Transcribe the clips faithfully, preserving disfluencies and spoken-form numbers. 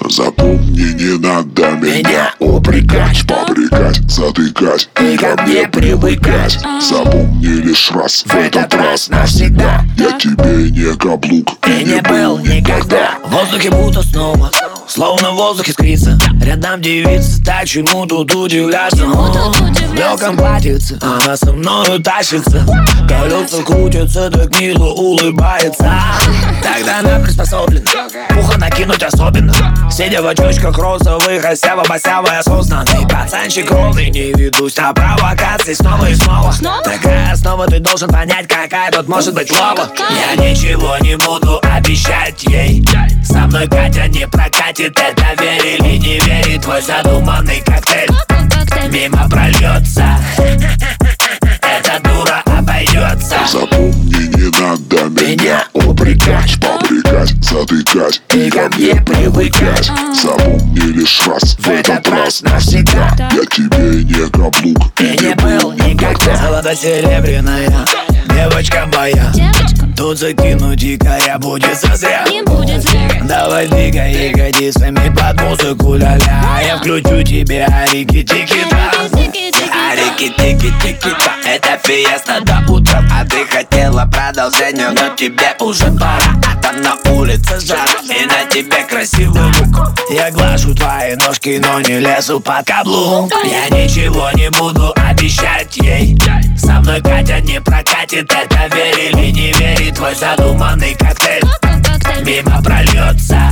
Запомни, не надо меня упрекать, попрекать, затыкать и ко мне привыкать. Запомни лишь раз, в этот раз навсегда, я тебе не каблук и не был никогда. В воздухе будто снова, словно в воздухе искрится. Рядом девица, так чему тут удивляться? В легком платьице она со мною тащится, колеса крутятся, так мило улыбается. Тогда она приспособлена пуха накинуть особенно. Сидя в очочках розовых, осяво-босяво осознанный пацанчик ровный. Не ведусь на провокации снова и снова. Такая основа, ты должен понять, какая тут может быть лова. Я ничего не буду обещать ей, со мной Катя не прокатит. Это верь или не верь, твой задуманный коктейль мимо прольется. Эта дура обойдется. Запомни, не надо меня упрекать, попрекать, затыкать и ко мне привыкать. Запомни лишь раз, в этот раз навсегда, я тебе не каблук и не был никогда. Золото-серебряная девочка моя, тут закинуть дикая будет зазря. Давай двигай ягодицами под музыку, ля-ля. Я включу тебе арики-тики-та, арики-тики-тики-та. Это фиеста до утра, а ты хотела продолжения, но тебе уже пора. А там на улице жара, и на тебе красивый лук. Я глажу твои ножки, но не лезу под каблук. Я ничего не буду обещать ей, со мной Катя не прокатит. Это верь или не верь, твой задуманный коктейль мимо прольется.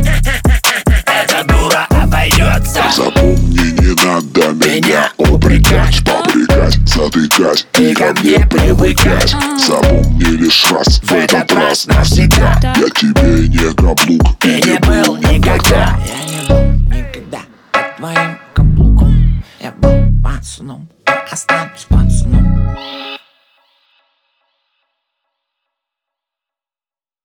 Эта дура обойдется. Запомни, не надо меня упрекать, попрекать, затыкать и ко мне привыкать. Запомни лишь раз, в этот раз навсегда, я тебе не каблук и не был никогда. Я не был никогда под твоим каблуком. Я был пацаном, останусь пацаном.